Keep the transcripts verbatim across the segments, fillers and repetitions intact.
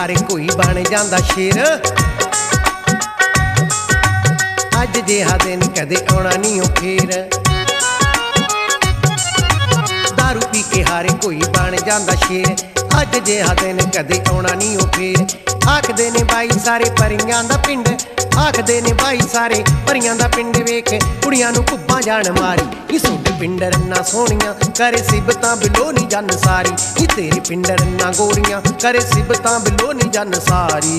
हारे कोई बन जांदा शेर। अज जिहा दिन कदे आउणा नहीं ओ फेर। दारू पी के हारे कोई बन जांदा शेर। अज जिहा दिन कदे आउणा नहीं ओ फेर। आखदे ने बाई सारे परियां दा पिंड, आखदे ने बाई सारे परियां दा पिंड। वेख कुड़ियां नूं कुब्बां जान मारी, नी सोडे पिंड रन्ना सोहणियां करे सिबतां बिलो नी जन सारी। नी तेरे पिंड रन्ना गोरियां करे सिबतां बिलो नी जन सारी।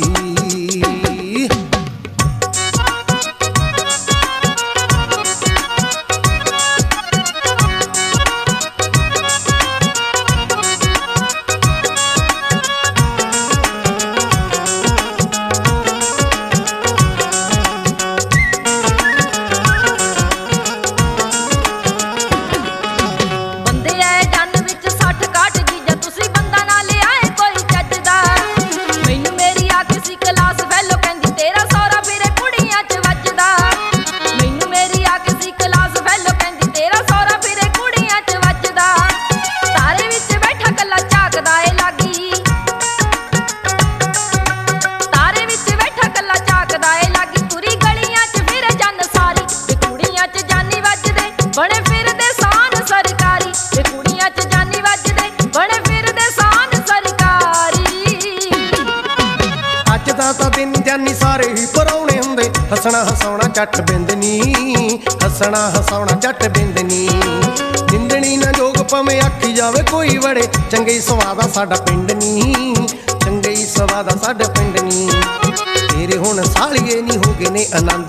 सारे ही पराउणे हुंदे हसना हसाउणा झट बिंदनी, हसना हसाउणा झट बिंदनी। जिंदड़ी ना जोग भावें आखी जावे कोई बड़े चंगे सवादा साडा पिंड नी, चंगे सवादा साडा पिंड नी। तेरे हुण सालिए नी हो गए ने आनंद,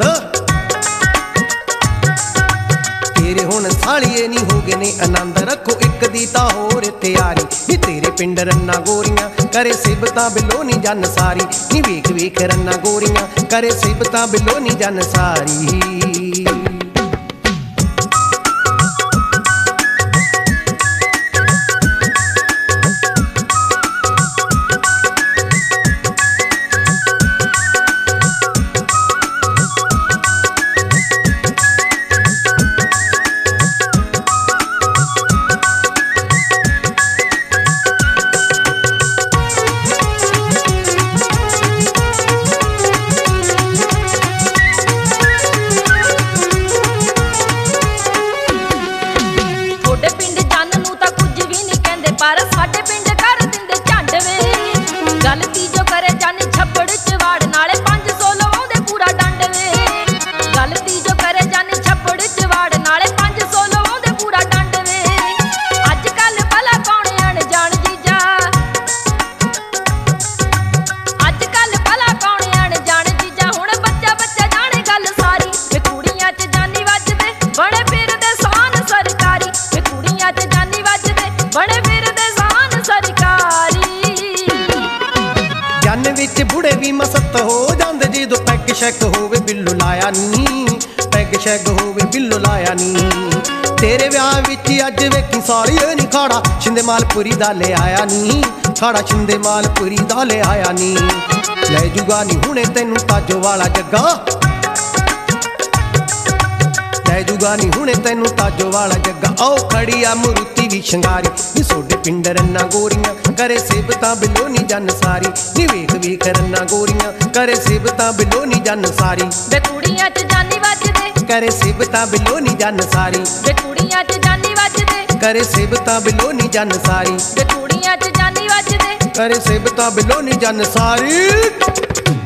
तेरे हुण सालिए नी हो गए ने आनंद। रखो एक दी तां होर तैयारी, नी तेरे पिंड रन्ना गोरियां करे सिबतां बिलो नी जन सारी। नी वेख वेख रन्ना गोरियां करे सिबतां बिलो नी जन सारी। बुढ़े भी मसत हो जांदे जो पैग शैग होवे बिल्लो लाया नी, पैग शैग होवे बिल्लो लाया नी। तेरे ब्याह विच अज वेखी सालिए नी खाड़ा शिंदे मालपुरी दा ले आया नी, खाड़ा शिंदे मालपुरी दा ले आया नी। ले जुगा नी हुणे तैनू ताजो वाला जग्गा, ले जुगा नी हुणे तैनू ताजो वाला जग्गा। आओ खड़ी आ मुरुती भी शंगारी, नी सोडे पिंड रन्ना गोरियां करे सिबतां बिलो नी जन सारी। नी वेख वेख रन्ना गोरियां करे सिबतां बिलो नी जन सारी। वे कुड़ियां च जानी वजदे करे सिबतां बिलो नी जन सारी। वे कुड़ियां च जानी वजदे करे सिबतां बिलो नी जन सारी। वे कुड़ियां च जानी वजदे करे सिबतां बिलो नी जन सारी।